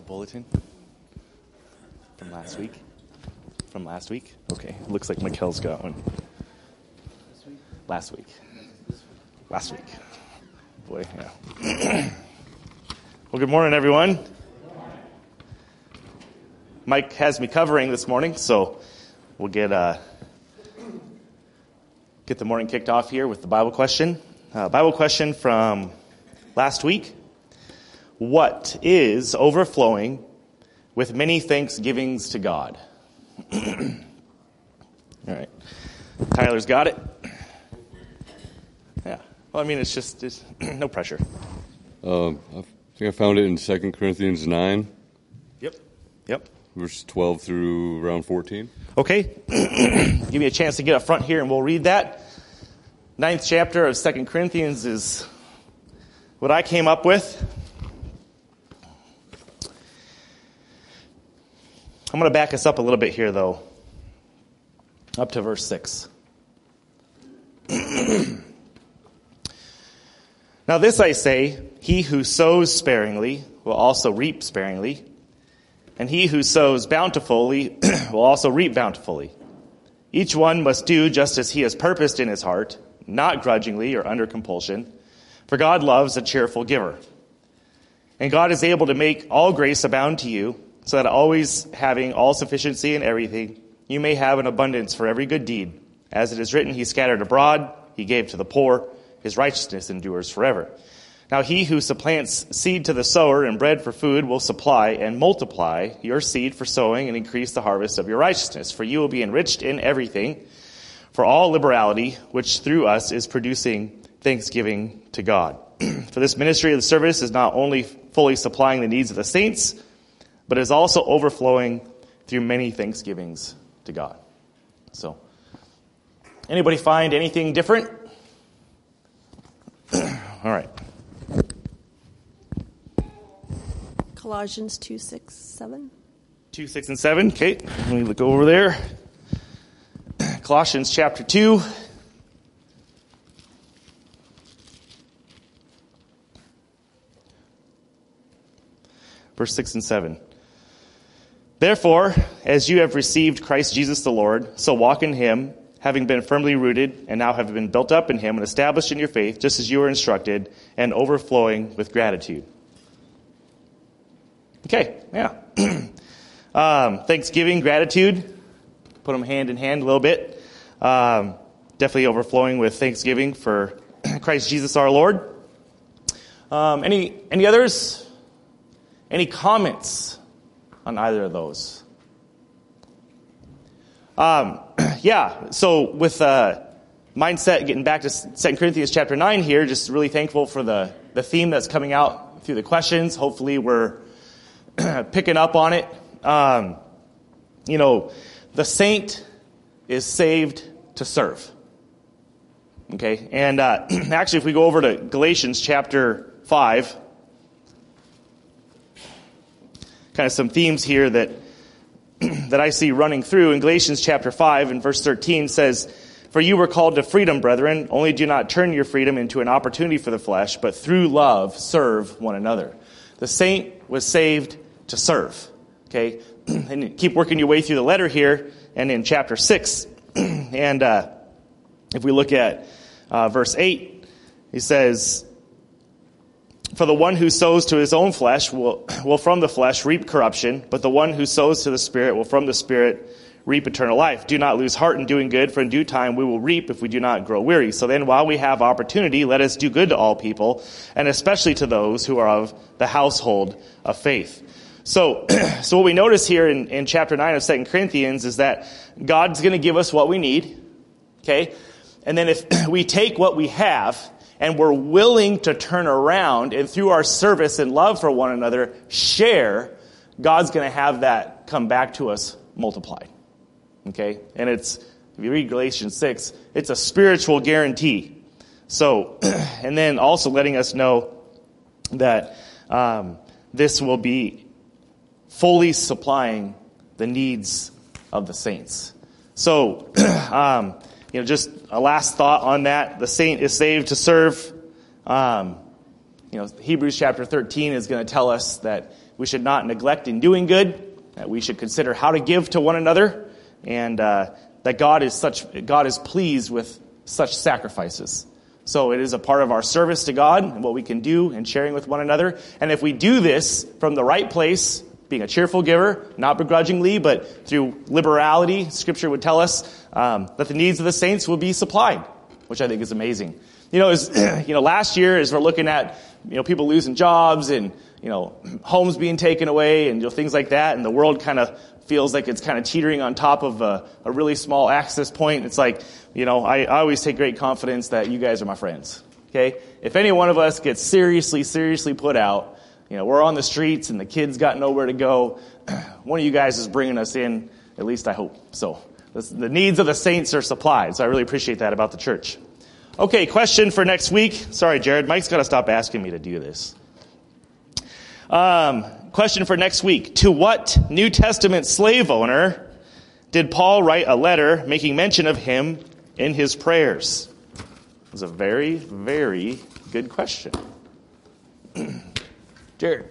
bulletin from last week? Okay. Looks like Mikkel's got one. Last week. Boy, yeah. Well, good morning, everyone. Mike has me covering this morning, so we'll get the morning kicked off here with the Bible question. Bible question from last week. What is overflowing with many thanksgivings to God? All right. Tyler's got it. Yeah. Well, I mean, it's no pressure. I think I found it in 2 Corinthians 9. Yep. Verse 12 through around 14. Okay. Give me a chance to get up front here and we'll read that. 9th chapter of 2 Corinthians is what I came up with. I'm going to back us up a little bit here, though, up to verse 6. Now this I say, he who sows sparingly will also reap sparingly, and he who sows bountifully will also reap bountifully. Each one must do just as he has purposed in his heart, not grudgingly or under compulsion, for God loves a cheerful giver. And God is able to make all grace abound to you, so that always having all sufficiency in everything, you may have an abundance for every good deed. As it is written, he scattered abroad, he gave to the poor, his righteousness endures forever. Now he who supplants seed to the sower and bread for food will supply and multiply your seed for sowing and increase the harvest of your righteousness. For you will be enriched in everything, for all liberality, which through us is producing thanksgiving to God. For this ministry of the service is not only fully supplying the needs of the saints, but is also overflowing through many thanksgivings to God. So, anybody find anything different? All right. Colossians 2, 6, 7. 2, 6, and 7. Okay, let me look over there. Colossians chapter 2. Verse 6 and 7. Therefore, as you have received Christ Jesus the Lord, so walk in him, having been firmly rooted, and now have been built up in him and established in your faith, just as you were instructed, and overflowing with gratitude. Okay, yeah. Thanksgiving, gratitude, put them hand in hand a little bit. Definitely overflowing with thanksgiving for Christ Jesus our Lord. Any others? Any comments on either of those? Yeah, so with mindset, getting back to 2 Corinthians chapter 9 here, just really thankful for the theme that's coming out through the questions. Hopefully we're picking up on it. The saint is saved to serve. Okay, and actually if we go over to Galatians chapter 5, kind of some themes here that I see running through. In Galatians chapter 5 and verse 13 says, "For you were called to freedom, brethren, only do not turn your freedom into an opportunity for the flesh, but through love serve one another." The saint was saved to serve. Okay, and keep working your way through the letter here, and in chapter 6, and if we look at verse 8, he says, "For the one who sows to his own flesh will from the flesh reap corruption, but the one who sows to the Spirit will from the Spirit reap eternal life. Do not lose heart in doing good, for in due time we will reap if we do not grow weary. So then while we have opportunity, let us do good to all people, and especially to those who are of the household of faith." So what we notice here in chapter 9 of 2 Corinthians is that God's going to give us what we need, okay? And then if we take what we have and we're willing to turn around and through our service and love for one another, share, God's going to have that come back to us multiplied. Okay? And if you read Galatians 6, it's a spiritual guarantee. So, and then also letting us know that this will be fully supplying the needs of the saints. So, just a last thought on that. The saint is saved to serve. Hebrews chapter 13 is going to tell us that we should not neglect in doing good, that we should consider how to give to one another, and that God is pleased with such sacrifices. So it is a part of our service to God and what we can do in sharing with one another. And if we do this from the right place, being a cheerful giver, not begrudgingly, but through liberality, Scripture would tell us that the needs of the saints will be supplied, which I think is amazing. Last year, as we're looking at people losing jobs and homes being taken away and things like that, and the world kind of feels like it's kind of teetering on top of a really small access point. It's like, I always take great confidence that you guys are my friends. Okay, if any one of us gets seriously put out, we're on the streets and the kids got nowhere to go, one of you guys is bringing us in, at least I hope. So the needs of the saints are supplied. So I really appreciate that about the church. Okay, question for next week. Sorry, Jared, Mike's got to stop asking me to do this. Question for next week. To what New Testament slave owner did Paul write a letter making mention of him in his prayers? It was a very, very good question. Jared.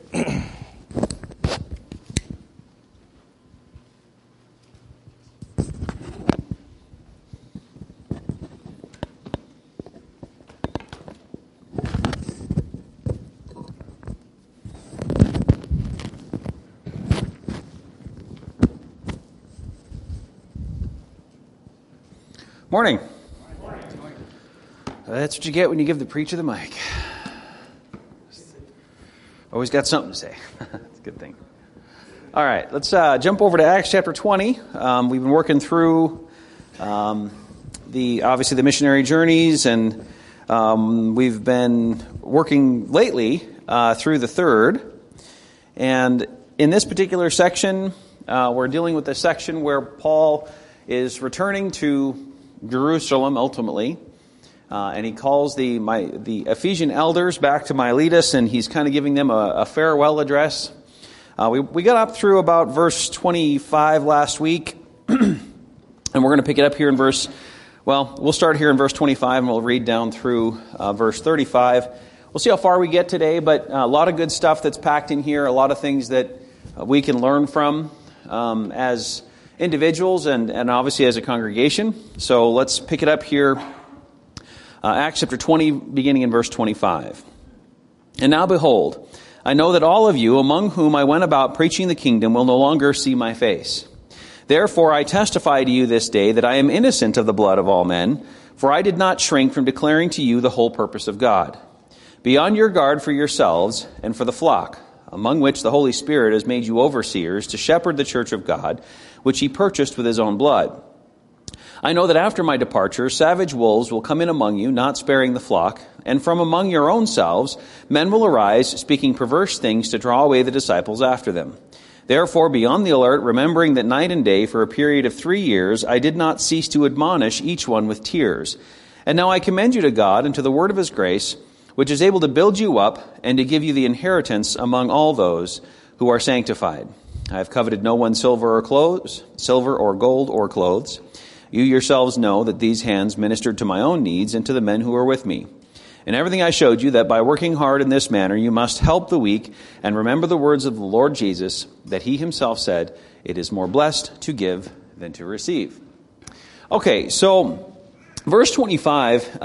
Morning. That's what you get when you give the preacher the mic. Always got something to say. That's a good thing. All right, let's jump over to Acts chapter 20. We've been working through obviously the missionary journeys, and we've been working lately through the third. And in this particular section, we're dealing with the section where Paul is returning to Jerusalem ultimately, and he calls the Ephesian elders back to Miletus, and he's kind of giving them a farewell address. We got up through about verse 25 last week, and we're going to pick it up here in we'll start here in verse 25, and we'll read down through verse 35. We'll see how far we get today, but a lot of good stuff that's packed in here, a lot of things that we can learn from as individuals and obviously as a congregation. So let's pick it up here. Acts chapter 20, beginning in verse 25. And now behold, I know that all of you, among whom I went about preaching the kingdom, will no longer see my face. Therefore I testify to you this day that I am innocent of the blood of all men, for I did not shrink from declaring to you the whole purpose of God. Be on your guard for yourselves and for the flock, among which the Holy Spirit has made you overseers to shepherd the church of God, which he purchased with his own blood. I know that after my departure, savage wolves will come in among you, not sparing the flock, and from among your own selves men will arise, speaking perverse things to draw away the disciples after them. Therefore be on the alert, remembering that night and day for a period of 3 years I did not cease to admonish each one with tears. And now I commend you to God and to the word of his grace, which is able to build you up and to give you the inheritance among all those who are sanctified. I have coveted no one's silver or gold or clothes. You yourselves know that these hands ministered to my own needs and to the men who were with me. In everything I showed you that by working hard in this manner you must help the weak, and remember the words of the Lord Jesus, that he himself said, it is more blessed to give than to receive. Okay, so verse 25,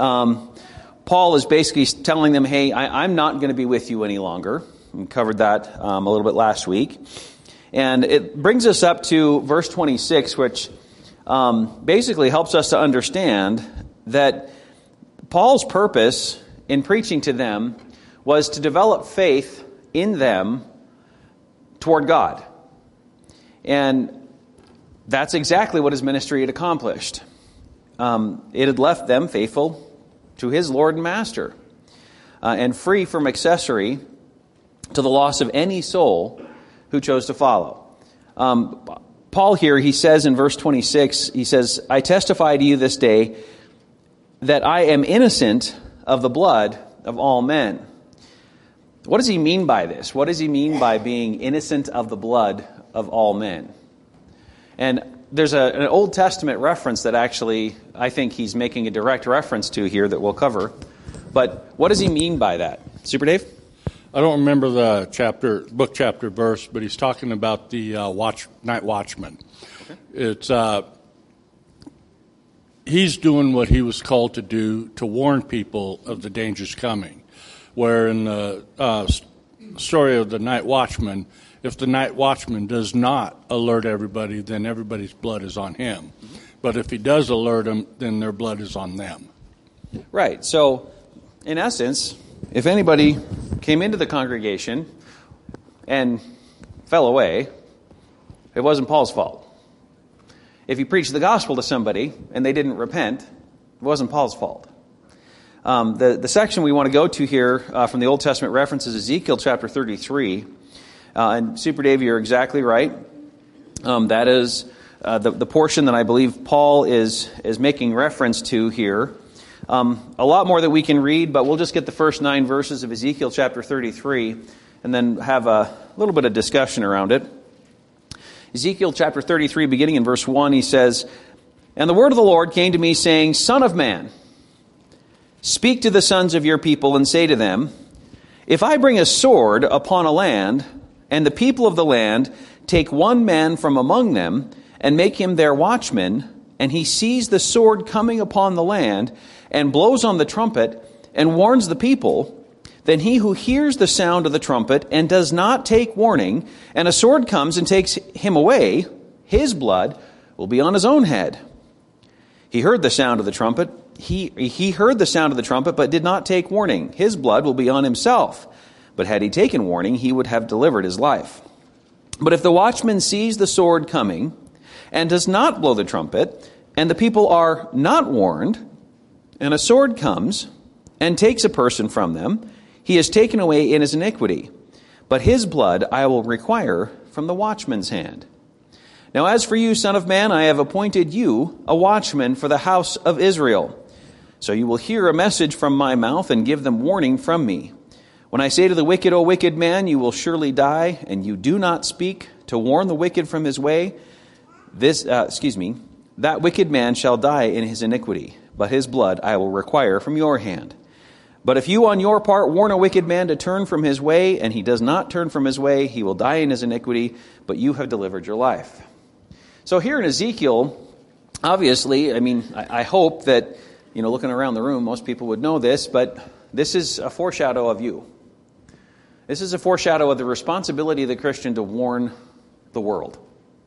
Paul is basically telling them, hey, I'm not going to be with you any longer. We covered that a little bit last week. And it brings us up to verse 26, which basically helps us to understand that Paul's purpose in preaching to them was to develop faith in them toward God. And that's exactly what his ministry had accomplished. It had left them faithful to his Lord and Master, and free from accessory to the loss of any soul who chose to follow. Paul here, he says in verse 26, he says, I testify to you this day that I am innocent of the blood of all men. What does he mean by this? What does he mean by being innocent of the blood of all men? And there's an Old Testament reference that actually I think he's making a direct reference to here that we'll cover. But what does he mean by that? Super Dave? I don't remember the book chapter verse, but he's talking about the night watchman. Okay. It's he's doing what he was called to do to warn people of the dangers coming. Where in the story of the night watchman, if the night watchman does not alert everybody, then everybody's blood is on him. Mm-hmm. But if he does alert them, then their blood is on them. Right. So, in essence, if anybody came into the congregation and fell away, it wasn't Paul's fault. If he preached the gospel to somebody and they didn't repent, it wasn't Paul's fault. The section we want to go to here from the Old Testament references Ezekiel chapter 33. And Super Dave, you're exactly right. That is the portion that I believe Paul is making reference to here. A lot more that we can read, but we'll just get the first 9 verses of Ezekiel chapter 33 and then have a little bit of discussion around it. Ezekiel chapter 33, beginning in verse 1, he says, "And the word of the Lord came to me, saying, Son of man, speak to the sons of your people and say to them, if I bring a sword upon a land, and the people of the land take one man from among them, and make him their watchman, and he sees the sword coming upon the land, and blows on the trumpet, and warns the people, then he who hears the sound of the trumpet, and does not take warning, and a sword comes and takes him away, his blood will be on his own head. He heard the sound of the trumpet, He heard the sound of the trumpet, but did not take warning. His blood will be on himself. But had he taken warning, he would have delivered his life. But if the watchman sees the sword coming, and does not blow the trumpet, and the people are not warned, and a sword comes, and takes a person from them, he is taken away in his iniquity. But his blood I will require from the watchman's hand. Now as for you, son of man, I have appointed you a watchman for the house of Israel. So you will hear a message from my mouth and give them warning from me. When I say to the wicked, O wicked man, you will surely die, and you do not speak to warn the wicked from his way, that wicked man shall die in his iniquity, but his blood I will require from your hand. But if you on your part warn a wicked man to turn from his way, and he does not turn from his way, he will die in his iniquity, but you have delivered your life." So here in Ezekiel, obviously, I hope that, looking around the room, most people would know this, but this is a foreshadow of you. This is a foreshadow of the responsibility of the Christian to warn the world.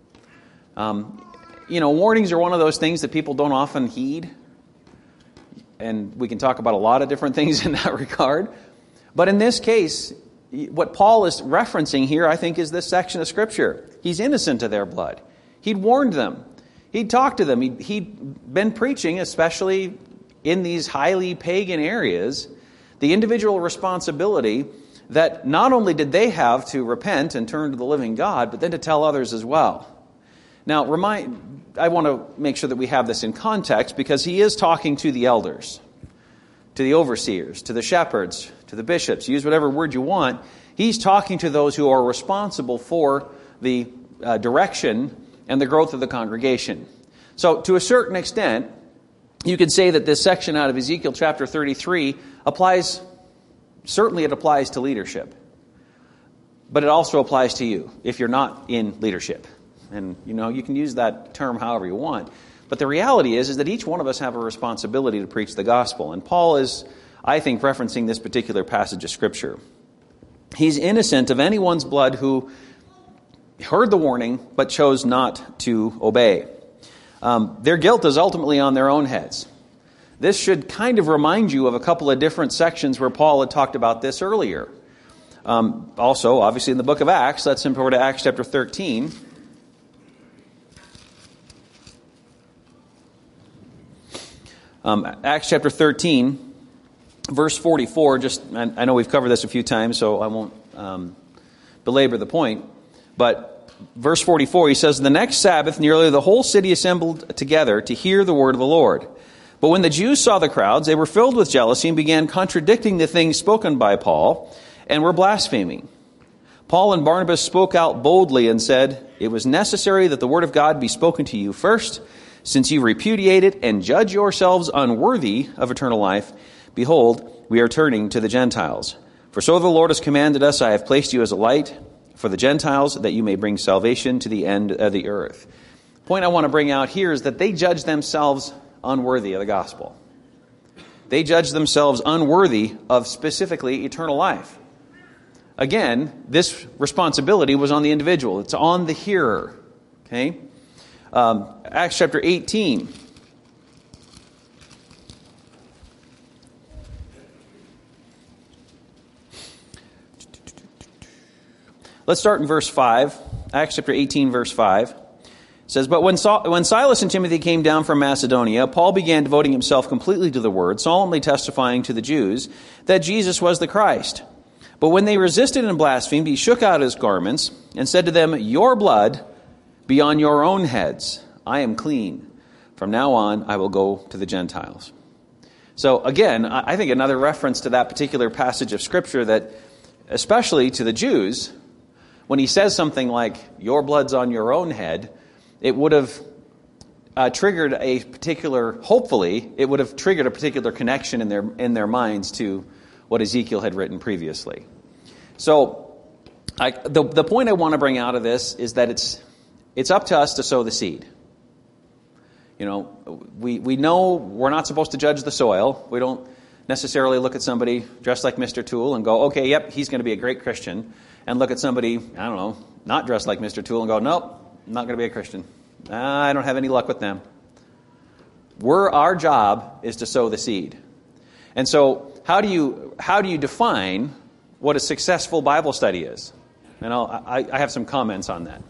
Warnings are one of those things that people don't often heed. And we can talk about a lot of different things in that regard. But in this case, what Paul is referencing here, I think, is this section of Scripture. He's innocent of their blood. He'd warned them. He'd talked to them. He'd been preaching, especially in these highly pagan areas, the individual responsibility that not only did they have to repent and turn to the living God, but then to tell others as well. Now, I want to make sure that we have this in context, because he is talking to the elders, to the overseers, to the shepherds, to the bishops. Use whatever word you want. He's talking to those who are responsible for the direction and the growth of the congregation. So, to a certain extent, you could say that this section out of Ezekiel chapter 33 applies to leadership. But it also applies to you if you're not in leadership. And, you can use that term however you want. But the reality is that each one of us have a responsibility to preach the gospel. And Paul is, I think, referencing this particular passage of Scripture. He's innocent of anyone's blood who heard the warning but chose not to obey. Their guilt is ultimately on their own heads. This should kind of remind you of a couple of different sections where Paul had talked about this earlier. Also, obviously, in the book of Acts, let's jump over to Acts chapter 13. Acts chapter 13, verse 44, I know we've covered this a few times, so I won't belabor the point. But verse 44, he says, "The next Sabbath, nearly the whole city assembled together to hear the word of the Lord. But when the Jews saw the crowds, they were filled with jealousy and began contradicting the things spoken by Paul and were blaspheming. Paul and Barnabas spoke out boldly and said, 'It was necessary that the word of God be spoken to you first. Since you repudiate it and judge yourselves unworthy of eternal life, behold, we are turning to the Gentiles. For so the Lord has commanded us, I have placed you as a light for the Gentiles, that you may bring salvation to the end of the earth. The point I want to bring out here is that they judge themselves unworthy of the gospel. They judge themselves unworthy of specifically eternal life. Again, this responsibility was on the individual. It's on the hearer. Okay? Acts chapter 18. Let's start in verse 5. Acts chapter 18, verse 5. It says, But when Silas and Timothy came down from Macedonia, Paul began devoting himself completely to the word, solemnly testifying to the Jews that Jesus was the Christ. But when they resisted and blasphemed, he shook out his garments and said to them, Your blood be on your own heads. I am clean. From now on, I will go to the Gentiles. So again, I think another reference to that particular passage of Scripture that, especially to the Jews, when he says something like, your blood's on your own head, it would have triggered a particular, hopefully, it would have triggered a particular connection in their minds to what Ezekiel had written previously. So, the point I want to bring out of this is that it's up to us to sow the seed. You know, we know we're not supposed to judge the soil. We don't necessarily look at somebody dressed like Mr. Toole and go, okay, yep, he's going to be a great Christian. And look at somebody, I don't know, not dressed like Mr. Toole and go, nope, I'm not going to be a Christian. I don't have any luck with them. Our job is to sow the seed. And so how do you define what a successful Bible study is? And I have some comments on that.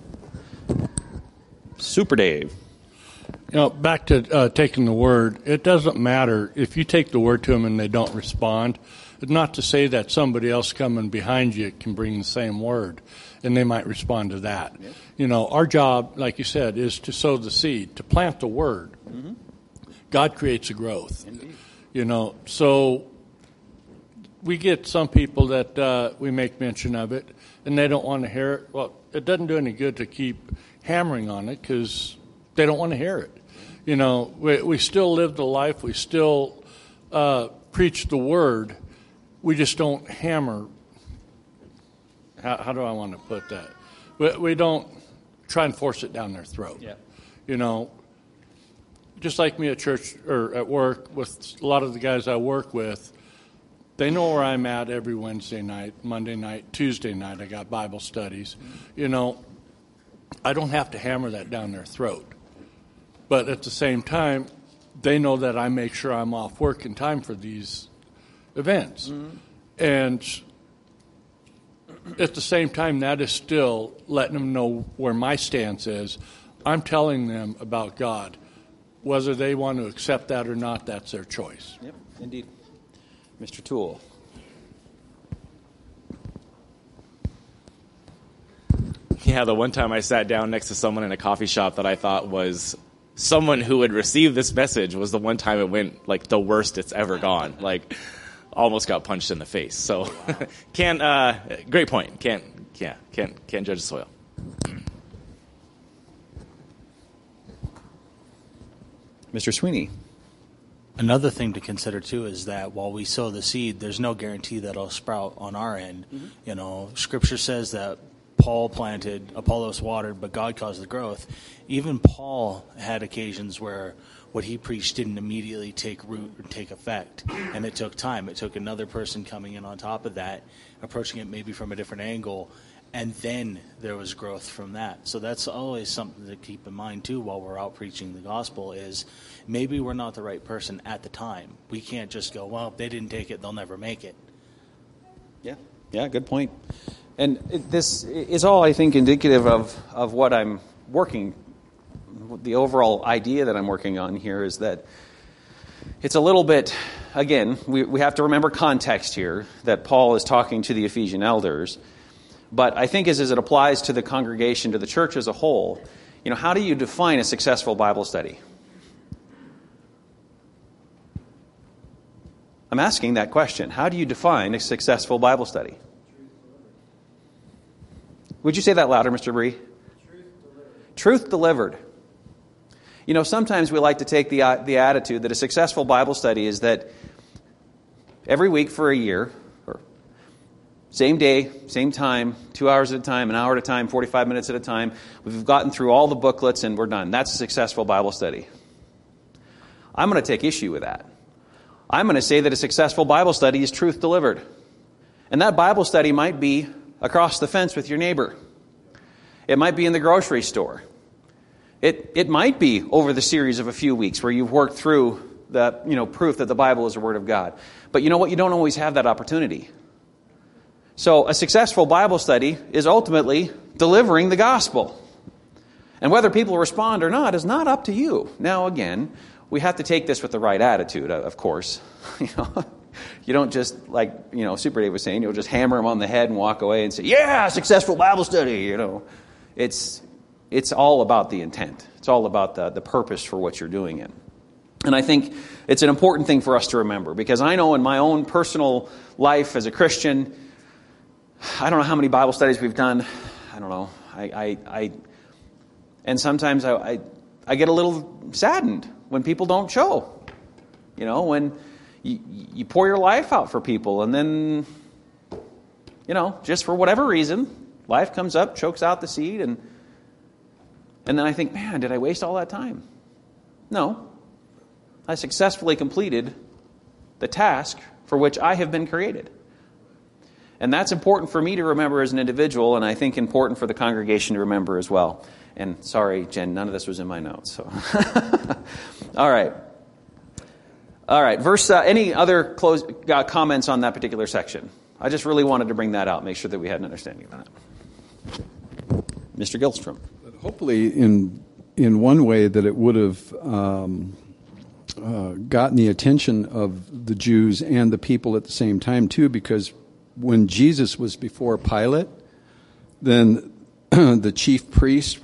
Super Dave. You know, back to taking the word, it doesn't matter if you take the word to them and they don't respond. It's not to say that somebody else coming behind you can bring the same word and they might respond to that. Yep. You know, our job, like you said, is to sow the seed, to plant the word. Mm-hmm. God creates the growth. Indeed. You know, so we get some people that we make mention of it and they don't want to hear it. Well, it doesn't do any good to keep hammering on it because they don't want to hear it. You know, we still live the life. We still preach the word. We just don't hammer. How do I want to put that? We don't try and force it down their throat. Yeah. You know, just like me at church or at work with a lot of the guys I work with, they know where I'm at every Wednesday night, Monday night, Tuesday night. I got Bible studies. You know, I don't have to hammer that down their throat. But at the same time, they know that I make sure I'm off work in time for these events. Mm-hmm. And at the same time, that is still letting them know where my stance is. I'm telling them about God. Whether they want to accept that or not, that's their choice. Yep, indeed. Mr. Toole. Yeah, the one time I sat down next to someone in a coffee shop that I thought was someone who would receive this message was the one time it went like the worst it's ever gone. Like almost got punched in the face. So great point. Can't judge the soil. Mr. Sweeney. Another thing to consider, too, is that while we sow the seed, there's no guarantee that it'll sprout on our end. Mm-hmm. You know, Scripture says that Paul planted, Apollos watered, but God caused the growth. Even Paul had occasions where what he preached didn't immediately take root or take effect, and it took time. It took another person coming in on top of that, approaching it maybe from a different angle, and then there was growth from that. So that's always something to keep in mind, too, while we're out preaching the gospel, is maybe we're not the right person at the time. We can't just go, well, if they didn't take it, they'll never make it. Yeah, good point. And this is all, I think, indicative of what I'm working. The overall idea that I'm working on here is that it's a little bit, again, we have to remember context here, that Paul is talking to the Ephesian elders. But I think as it applies to the congregation, to the church as a whole, you know, how do you define a successful Bible study? I'm asking that question. How do you define a successful Bible study? Would you say that louder, Mr. Bree? Truth delivered. You know, sometimes we like to take the attitude that a successful Bible study is that every week for a year, or Same day, same time, 2 hours at a time, an hour at a time, 45 minutes at a time. We've gotten through all the booklets and we're done. That's a successful Bible study. I'm going to take issue with that. I'm going to say that a successful Bible study is truth delivered. And that Bible study might be across the fence with your neighbor. It might be in the grocery store. It might be over the series of a few weeks where you've worked through the proof that the Bible is the Word of God. But you know what? You don't always have that opportunity. So a successful Bible study is ultimately delivering the gospel. And whether people respond or not is not up to you. Now, again, we have to take this with the right attitude, of course. You don't just, like, Super Dave was saying, you'll just hammer them on the head and walk away and say, yeah, successful Bible study, It's all about the intent. It's all about the purpose for what you're doing it. And I think it's an important thing for us to remember, because I know in my own personal life as a Christian, I don't know how many Bible studies we've done. I don't know. And sometimes I get a little saddened when people don't show. When you pour your life out for people, and then, just for whatever reason, life comes up, chokes out the seed, and then I think, man, did I waste all that time? No. I successfully completed the task for which I have been created. And that's important for me to remember as an individual, and I think important for the congregation to remember as well. And sorry, Jen, none of this was in my notes. So, all right. Verse. Any other comments on that particular section? I just really wanted to bring that out, make sure that we had an understanding of that. Mr. Gilstrom. Hopefully, in one way, that it would have gotten the attention of the Jews and the people at the same time too, because when Jesus was before Pilate, then the chief priests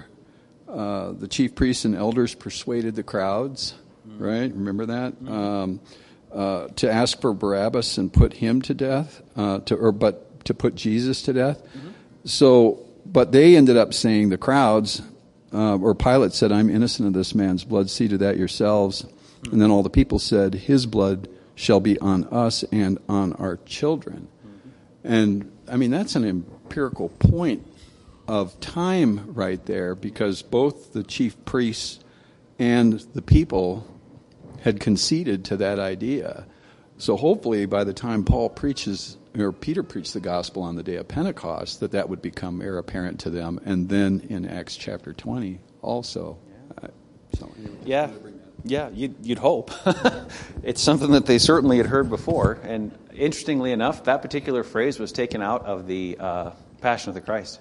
and elders persuaded the crowds, right? Remember that? To ask for Barabbas and put him to death, to put Jesus to death. But they ended up saying, the crowds, or Pilate said, I'm innocent of this man's blood. See to that yourselves. And then all the people said, his blood shall be on us and on our children. And, I mean, that's an empirical point of time right there, because both the chief priests and the people had conceded to that idea. So hopefully by the time Paul preaches, or Peter preached the gospel on the day of Pentecost, that would become heir apparent to them. And then in Acts chapter 20 also. Yeah, you'd hope. It's something that they certainly had heard before. And interestingly enough, that particular phrase was taken out of the Passion of the Christ,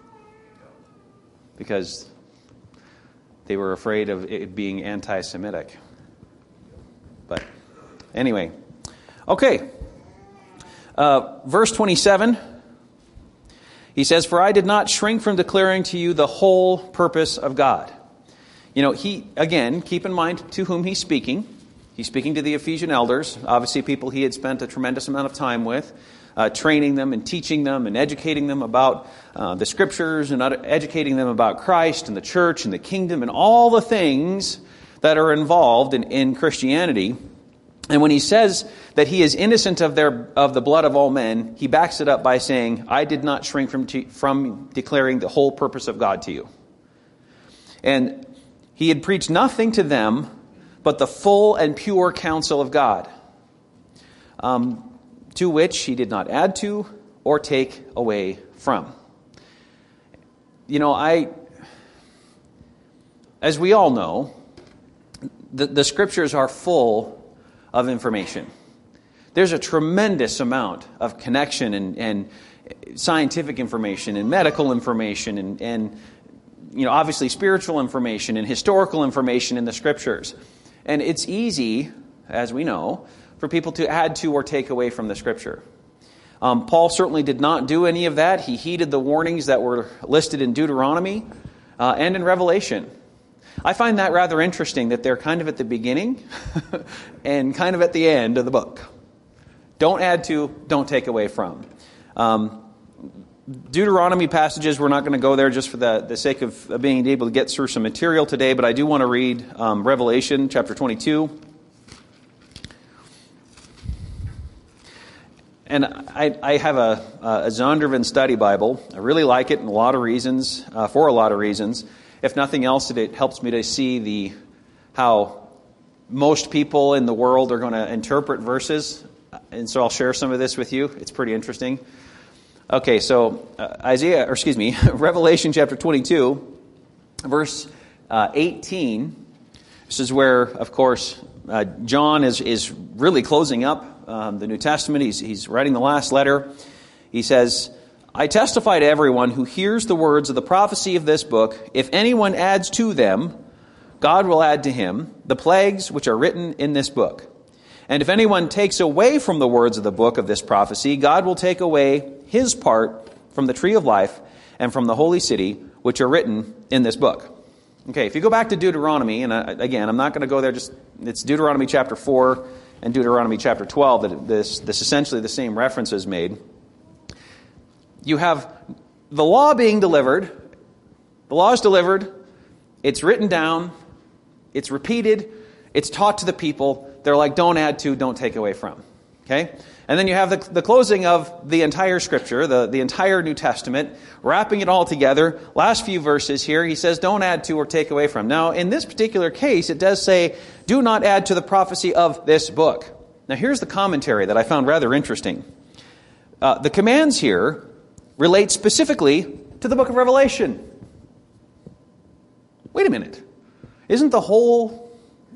because they were afraid of it being anti-Semitic. But anyway, okay. Verse 27, he says, for I did not shrink from declaring to you the whole purpose of God. Again, keep in mind to whom he's speaking. He's speaking to the Ephesian elders, obviously people he had spent a tremendous amount of time with, training them and teaching them and educating them about the Scriptures and educating them about Christ and the church and the kingdom and all the things that are involved in Christianity. And when he says that he is innocent of the blood of all men, he backs it up by saying, I did not shrink from declaring the whole purpose of God to you. And he had preached nothing to them but the full and pure counsel of God, to which he did not add to or take away from. As we all know, the Scriptures are full of information. There's a tremendous amount of connection and scientific information and medical information and obviously spiritual information and historical information in the Scriptures. And it's easy, as we know, for people to add to or take away from the Scripture. Paul certainly did not do any of that. He heeded the warnings that were listed in Deuteronomy and in Revelation. I find that rather interesting, that they're kind of at the beginning and kind of at the end of the book. Don't add to, don't take away from. Deuteronomy passages, we're not going to go there just for the sake of being able to get through some material today, but I do want to read Revelation chapter 22. And I have a Zondervan Study Bible. I really like it for a lot of reasons. If nothing else, it helps me to see how most people in the world are going to interpret verses. And so I'll share some of this with you. It's pretty interesting. Okay, so Revelation chapter 22, verse 18. This is where, of course, John is really closing up the New Testament. He's writing the last letter. He says, I testify to everyone who hears the words of the prophecy of this book, if anyone adds to them, God will add to him the plagues which are written in this book. And if anyone takes away from the words of the book of this prophecy, God will take away his part from the tree of life and from the holy city, which are written in this book. Okay, if you go back to Deuteronomy, and again, I'm not going to go there, it's Deuteronomy chapter 4 and Deuteronomy chapter 12 that this essentially the same reference is made. You have the law being delivered. The law is delivered. It's written down. It's repeated. It's taught to the people. They're like, don't add to, don't take away from. Okay? And then you have the closing of the entire Scripture, the entire New Testament, wrapping it all together. Last few verses here, he says, don't add to or take away from. Now, in this particular case, it does say, do not add to the prophecy of this book. Now, here's the commentary that I found rather interesting. The commands here relate specifically to the book of Revelation. Wait a minute. Isn't the whole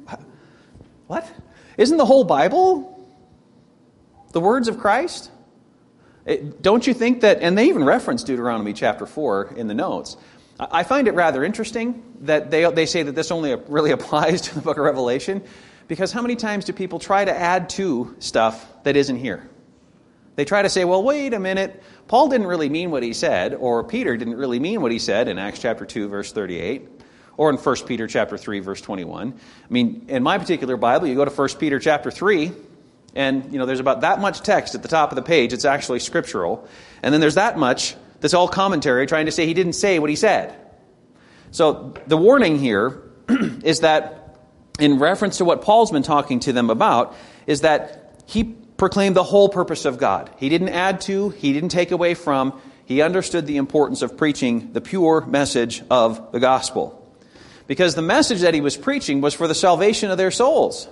Bible the words of Christ? Don't you think that, and they even reference Deuteronomy chapter 4 in the notes. I find it rather interesting that they say that this only really applies to the book of Revelation, because how many times do people try to add to stuff that isn't here? They try to say, well, wait a minute, Paul didn't really mean what he said, or Peter didn't really mean what he said in Acts chapter 2, verse 38, or in 1 Peter chapter 3, verse 21. I mean, in my particular Bible, you go to 1 Peter chapter 3, and there's about that much text at the top of the page. It's actually scriptural. And then there's that much that's all commentary trying to say he didn't say what he said. So the warning here is that, in reference to what Paul's been talking to them about, is that he proclaimed the whole purpose of God. He didn't add to, he didn't take away from. He understood the importance of preaching the pure message of the gospel. Because the message that he was preaching was for the salvation of their souls.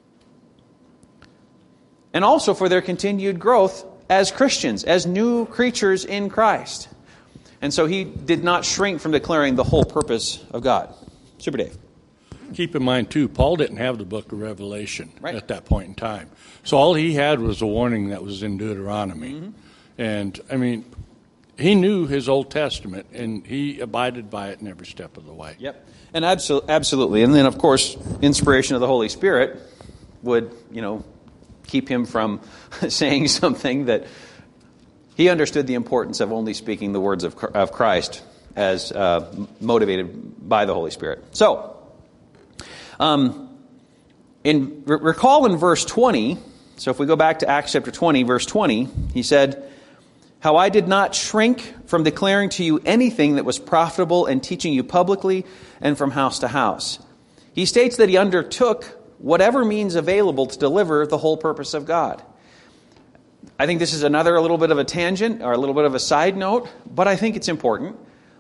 And also for their continued growth as Christians, as new creatures in Christ. And so he did not shrink from declaring the whole purpose of God. Super Dave. Keep in mind, too, Paul didn't have the book of Revelation at that point in time. So all he had was a warning that was in Deuteronomy. Mm-hmm. And, I mean, he knew his Old Testament, and he abided by it in every step of the way. Yep. And absolutely. And then, of course, inspiration of the Holy Spirit would, keep him from saying something that he understood the importance of only speaking the words of Christ as motivated by the Holy Spirit. So, recall in verse 20, so if we go back to Acts chapter 20, verse 20, he said, how I did not shrink from declaring to you anything that was profitable and teaching you publicly and from house to house. He states that he undertook whatever means available to deliver the whole purpose of God. I think this is a little bit of a tangent or a little bit of a side note, but I think it's important.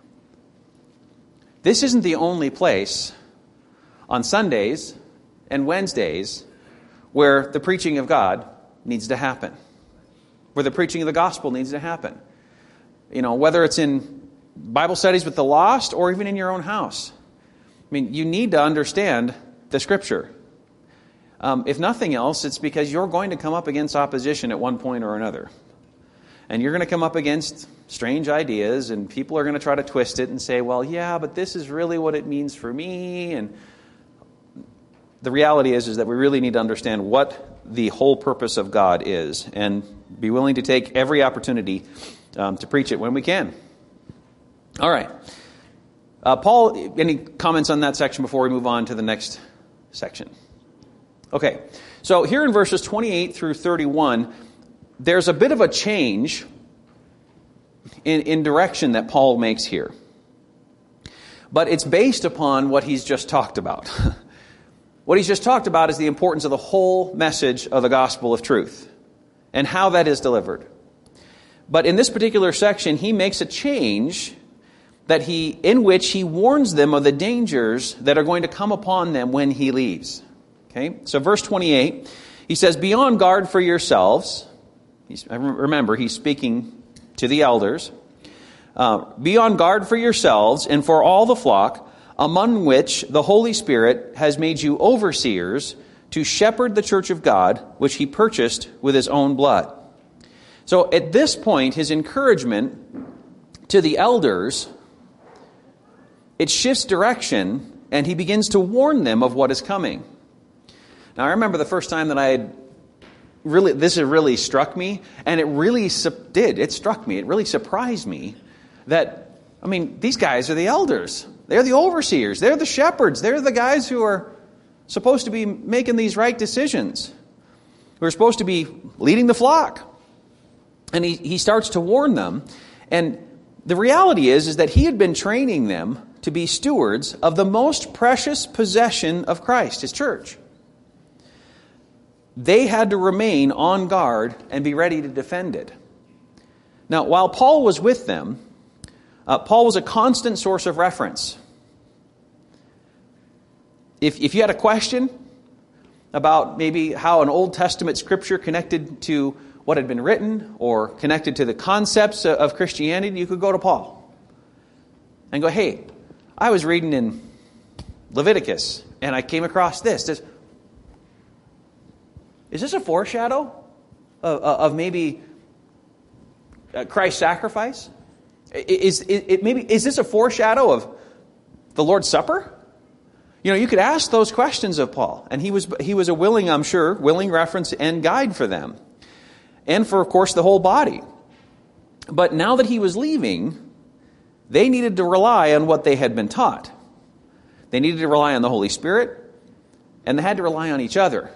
This isn't the only place on Sundays and Wednesdays where the preaching of God needs to happen, where the preaching of the gospel needs to happen. Whether it's in Bible studies with the lost or even in your own house. I mean, you need to understand the Scripture. If nothing else, it's because you're going to come up against opposition at one point or another. And you're going to come up against strange ideas, and people are going to try to twist it and say, well, yeah, but this is really what it means for me. And the reality is that we really need to understand what the whole purpose of God is and be willing to take every opportunity to preach it when we can. All right. Paul, any comments on that section before we move on to the next section? Okay, so here in verses 28 through 31, there's a bit of a change in direction that Paul makes here. But it's based upon what he's just talked about. What he's just talked about is the importance of the whole message of the gospel of truth. and how that is delivered. But in this particular section, he makes a change in which he warns them of the dangers that are going to come upon them when he leaves. Okay? So verse 28, he says, "Be on guard for yourselves." Remember, he's speaking to the elders. "Be on guard for yourselves and for all the flock, among which the Holy Spirit has made you overseers to shepherd the church of God, which he purchased with his own blood." So at this point, his encouragement to the elders, it shifts direction, and he begins to warn them of what is coming. Now, I remember the first time that this really struck me, and it really did. It struck me. It really surprised me that, these guys are the elders. They're the overseers. They're the shepherds. They're the guys who are supposed to be making these right decisions, who are supposed to be leading the flock. And he starts to warn them. And the reality is that he had been training them to be stewards of the most precious possession of Christ, his church. They had to remain on guard and be ready to defend it. Now, while Paul was with them, Paul was a constant source of reference. If you had a question about maybe how an Old Testament scripture connected to what had been written or connected to the concepts of Christianity, you could go to Paul and go, "Hey, I was reading in Leviticus and I came across this. Is this a foreshadow of maybe Christ's sacrifice? Is this a foreshadow of the Lord's Supper?" You could ask those questions of Paul, and he was a willing reference and guide for them, and for, of course, the whole body. But now that he was leaving, they needed to rely on what they had been taught. They needed to rely on the Holy Spirit, and they had to rely on each other.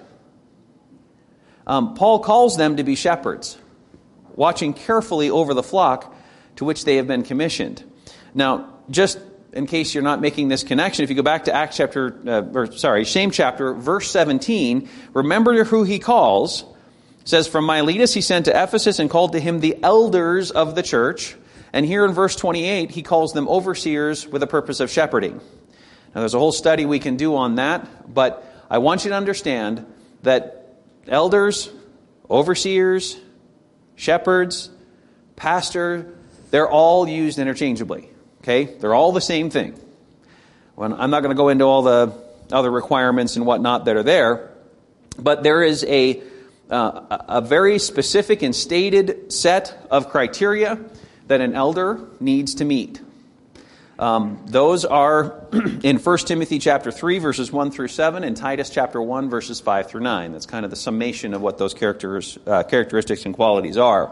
Paul calls them to be shepherds, watching carefully over the flock to which they have been commissioned. Now, just in case you're not making this connection, if you go back to same chapter, verse 17, remember who he calls. It says, "From Miletus he sent to Ephesus and called to him the elders of the church." And here in verse 28, he calls them overseers with a purpose of shepherding. Now, there's a whole study we can do on that, but I want you to understand that elders, overseers, shepherds, pastor, they're all used interchangeably. Okay? They're all the same thing. I'm not going to go into all the other requirements and whatnot that are there, but there is a very specific and stated set of criteria that an elder needs to meet. Those are in 1 Timothy chapter 3, verses 1 through 7, and Titus chapter 1, verses 5 through 9. That's kind of the summation of what those characteristics and qualities are.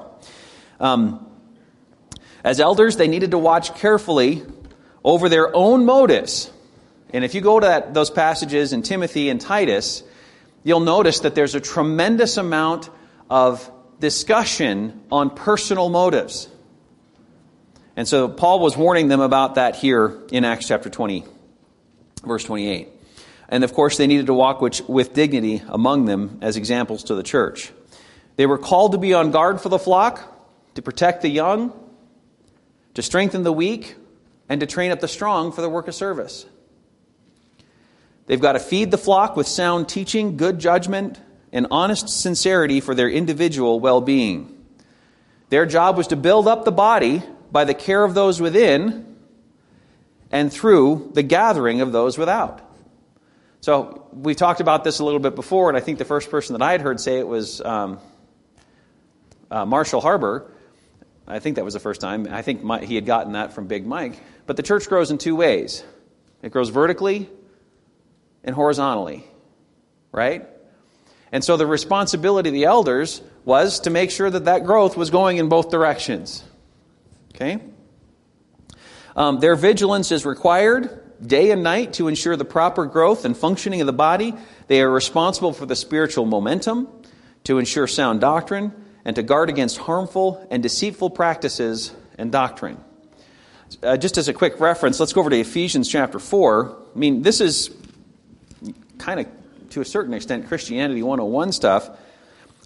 As elders, they needed to watch carefully over their own motives. And if you go to those passages in Timothy and Titus, you'll notice that there's a tremendous amount of discussion on personal motives. And so Paul was warning them about that here in Acts chapter 20, verse 28. And of course, they needed to walk with dignity among them as examples to the church. They were called to be on guard for the flock, to protect the young, to strengthen the weak, and to train up the strong for the work of service. They've got to feed the flock with sound teaching, good judgment, and honest sincerity for their individual well-being. Their job was to build up the body by the care of those within and through the gathering of those without. So we talked about this a little bit before, and I think the first person that I had heard say it was Marshall Harbour. I think that was the first time. I think he had gotten that from Big Mike. But the church grows in two ways. It grows vertically and horizontally, right? And so the responsibility of the elders was to make sure that growth was going in both directions. Okay? Their vigilance is required day and night to ensure the proper growth and functioning of the body. They are responsible for the spiritual momentum, to ensure sound doctrine, and to guard against harmful and deceitful practices and doctrine. Just as a quick reference, let's go over to Ephesians chapter 4. This is kind of, to a certain extent, Christianity 101 stuff.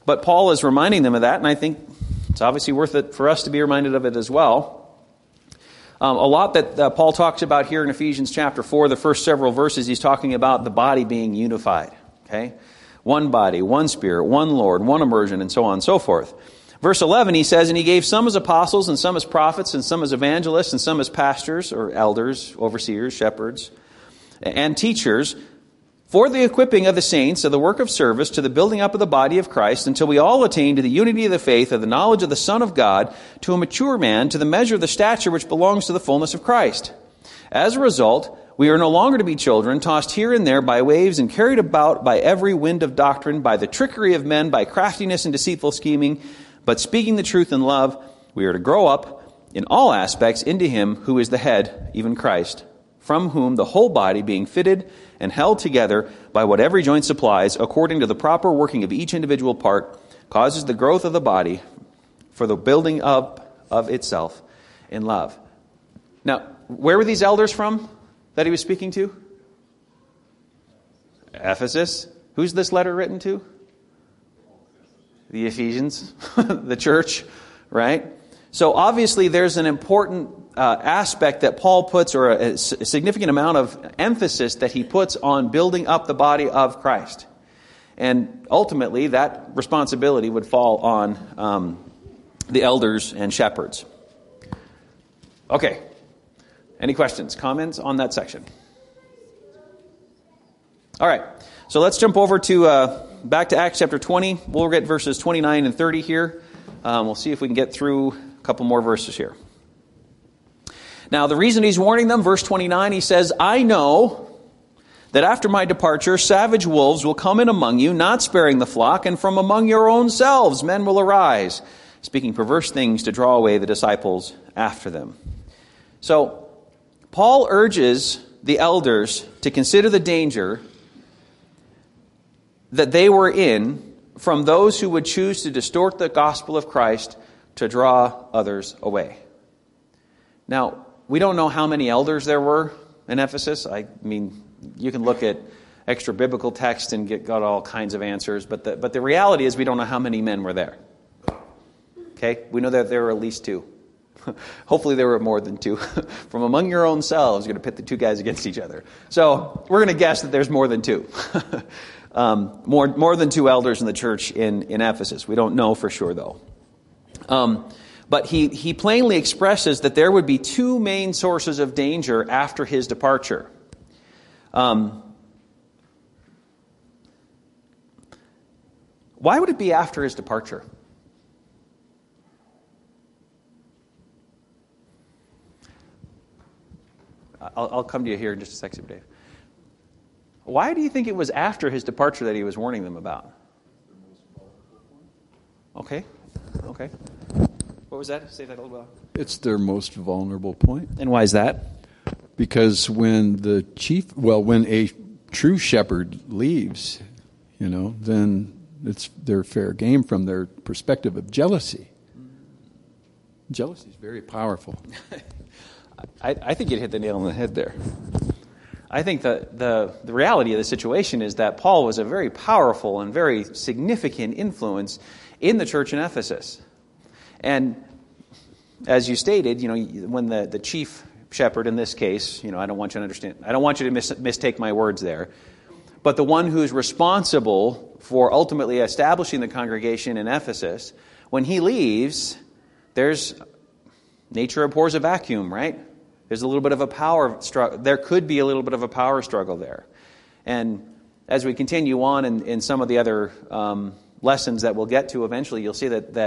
But Paul is reminding them of that, and I think it's obviously worth it for us to be reminded of it as well. A lot that Paul talks about here in Ephesians chapter 4, the first several verses, he's talking about the body being unified. Okay? One body, one Spirit, one Lord, one immersion, and so on and so forth. Verse 11, he says, and he gave some as apostles, and some as prophets, and some as evangelists, and some as pastors, or elders, overseers, shepherds, and teachers, for the equipping of the saints, of the work of service, to the building up of the body of Christ, until we all attain to the unity of the faith, of the knowledge of the Son of God, to a mature man, to the measure of the stature which belongs to the fullness of Christ. As a result, we are no longer to be children, tossed here and there by waves, and carried about by every wind of doctrine, by the trickery of men, by craftiness and deceitful scheming. But speaking the truth in love, we are to grow up in all aspects into Him who is the head, even Christ, from whom the whole body, being fitted and held together by what every joint supplies, according to the proper working of each individual part, causes the growth of the body for the building up of itself in love. Now, where were these elders from that he was speaking to? Ephesus. Who's this letter written to? The Ephesians, the church, right? So obviously there's an important aspect that Paul puts, or a significant amount of emphasis that he puts on building up the body of Christ. And ultimately that responsibility would fall on the elders and shepherds. Okay. Any questions, comments on that section? All right. So let's jump over to back to Acts chapter 20. We'll get verses 29 and 30 here. We'll see if we can get through a couple more verses here. Now, the reason he's warning them, verse 29, he says, I know that after my departure, savage wolves will come in among you, not sparing the flock, and from among your own selves men will arise, speaking perverse things to draw away the disciples after them. So, Paul urges the elders to consider the danger that they were in from those who would choose to distort the gospel of Christ to draw others away. Now, we don't know how many elders there were in Ephesus. I mean, you can look at extra biblical text and got all kinds of answers, but the reality is we don't know how many men were there. Okay? We know that there were at least two. Hopefully there were more than two. From among your own selves, you're going to pit the two guys against each other. So we're going to guess that there's more than two. More than two elders in the church in Ephesus. We don't know for sure, though. But he plainly expresses that there would be two main sources of danger after his departure. Why would it be after his departure? I'll come to you here in just a second, Dave. Why do you think it was after his departure that he was warning them about? Okay. What was that? Say that a little bit. It's their most vulnerable point. And why is that? Because when when a true shepherd leaves, then it's their fair game from their perspective of jealousy. Jealousy is very powerful. I think you hit the nail on the head there. I think the reality of the situation is that Paul was a very powerful and very significant influence in the church in Ephesus. And as you stated, when the chief shepherd in this case, I don't want you to mistake my words there, but the one who's responsible for ultimately establishing the congregation in Ephesus, when he leaves, nature abhors a vacuum, right? There's a little bit of a power struggle. There could be a little bit of a power struggle there. And as we continue on in some of the other lessons that we'll get to eventually, you'll see that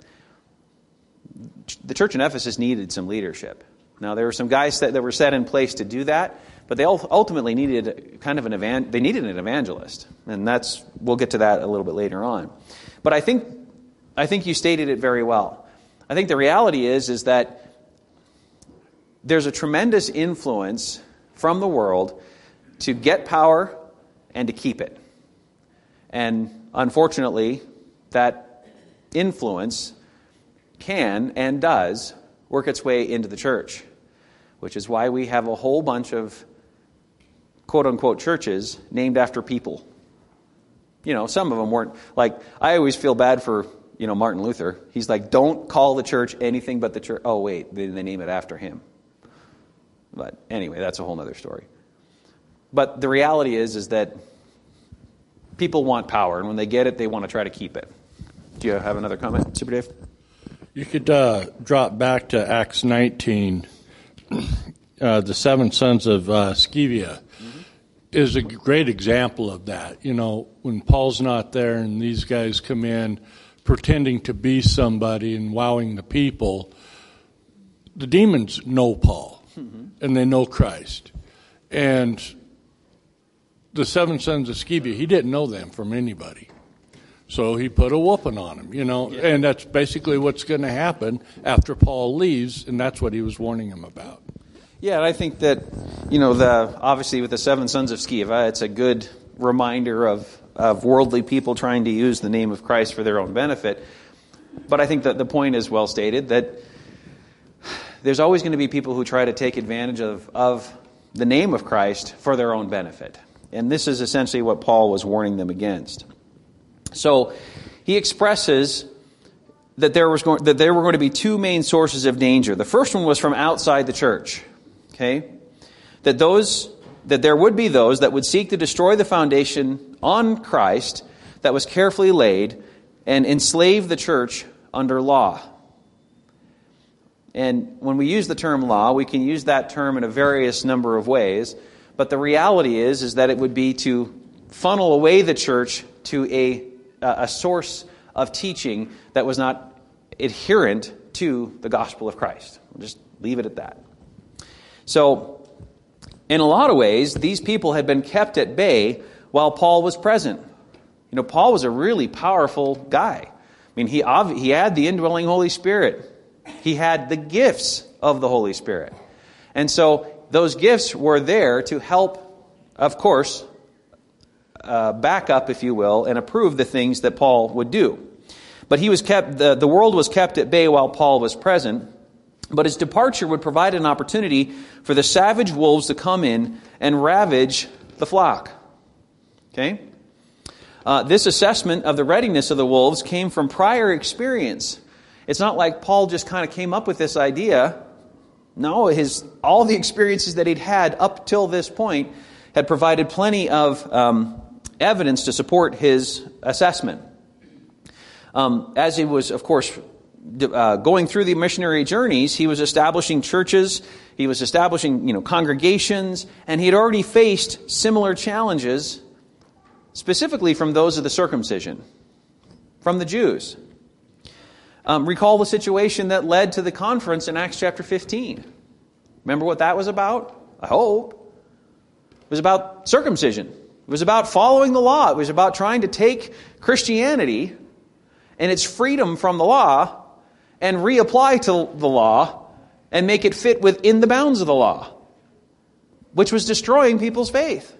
the church in Ephesus needed some leadership. Now, there were some guys that were set in place to do that, but they ultimately needed they needed an evangelist. And we'll get to that a little bit later on. But I think you stated it very well. I think the reality is that there's a tremendous influence from the world to get power and to keep it. And unfortunately, that influence can and does work its way into the church, which is why we have a whole bunch of quote-unquote churches named after people. Some of them weren't. Like, I always feel bad for, Martin Luther. He's like, don't call the church anything but the church. Oh, wait, they name it after him. But anyway, that's a whole other story. But the reality is that people want power, and when they get it, they want to try to keep it. Do you have another comment, Super Dave? You could drop back to Acts 19. The 7 sons of Sceva is a great example of that. When Paul's not there and these guys come in pretending to be somebody and wowing the people, the demons know Paul and they know Christ. And the 7 sons of Sceva, he didn't know them from anybody. So he put a whooping on them, and that's basically what's going to happen after Paul leaves, and that's what he was warning them about. Yeah, and I think that, obviously with the 7 sons of Sceva, it's a good reminder of worldly people trying to use the name of Christ for their own benefit. But I think that the point is well stated, that there's always going to be people who try to take advantage of the name of Christ for their own benefit. And this is essentially what Paul was warning them against. So he expresses that there were going to be 2 main sources of danger. The first one was from outside the church. Okay? That there would be those that would seek to destroy the foundation on Christ that was carefully laid and enslave the church under law. And when we use the term law, we can use that term in a various number of ways. But the reality is that it would be to funnel away the church to a source of teaching that was not adherent to the gospel of Christ. We'll just leave it at that. So, in a lot of ways, these people had been kept at bay while Paul was present. Paul was a really powerful guy. I mean, he had the indwelling Holy Spirit. He had the gifts of the Holy Spirit. And so, those gifts were there to help, of course, back up, if you will, and approve the things that Paul would do. But he was kept. The world was kept at bay while Paul was present. But his departure would provide an opportunity for the savage wolves to come in and ravage the flock. Okay? This assessment of the readiness of the wolves came from prior experience. It's not like Paul just kind of came up with this idea. No, all the experiences that he'd had up till this point had provided plenty of evidence to support his assessment. As he was, of course, going through the missionary journeys, he was establishing churches, he was establishing, congregations, and he had already faced similar challenges, specifically from those of the circumcision, from the Jews. Recall the situation that led to the conference in Acts chapter 15. Remember what that was about? I hope. It was about circumcision. It was about following the law. It was about trying to take Christianity and its freedom from the law and reapply to the law and make it fit within the bounds of the law, which was destroying people's faith.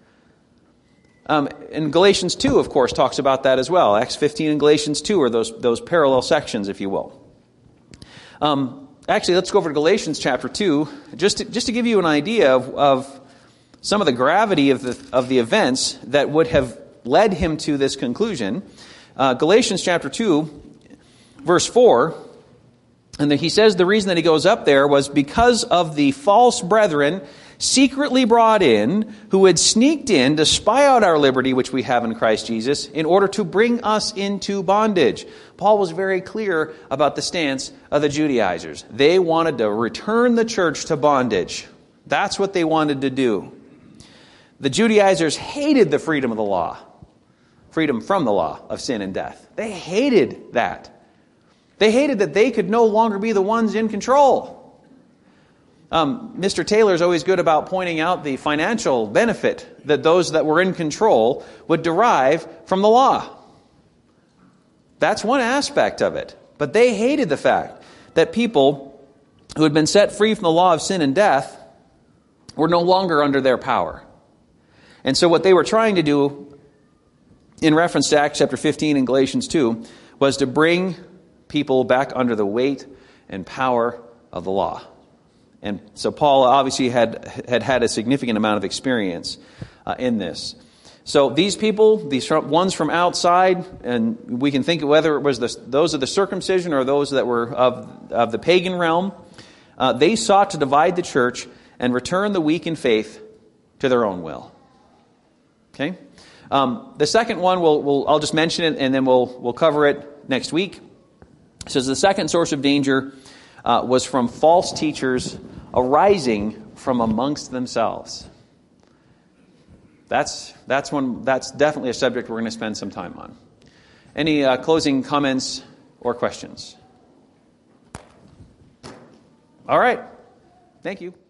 And Galatians 2, of course, talks about that as well. Acts 15 and Galatians 2 are those parallel sections, if you will. Actually, let's go over to Galatians chapter 2, just to give you an idea of some of the gravity of the events that would have led him to this conclusion. Galatians chapter 2, verse 4, and he says the reason that he goes up there was because of the false brethren secretly brought in, who had sneaked in to spy out our liberty which we have in Christ Jesus, in order to bring us into bondage. Paul was very clear about the stance of the Judaizers. They wanted to return the church to bondage. That's what they wanted to do. The Judaizers hated the freedom of the law, freedom from the law of sin and death. They hated that. They hated that they could no longer be the ones in control. Mr. Taylor is always good about pointing out the financial benefit that those that were in control would derive from the law. That's one aspect of it. But they hated the fact that people who had been set free from the law of sin and death were no longer under their power. And so what they were trying to do, in reference to Acts chapter 15 and Galatians 2, was to bring people back under the weight and power of the law. And so Paul obviously had a significant amount of experience in this. So these people, these ones from outside, and we can think of whether it was those of the circumcision or those that were of the pagan realm, they sought to divide the church and return the weak in faith to their own will. Okay? The second one, I'll just mention it, and then we'll cover it next week. It says the second source of danger was from false teachers arising from amongst themselves. That's definitely a subject we're going to spend some time on. Any closing comments or questions? All right. Thank you.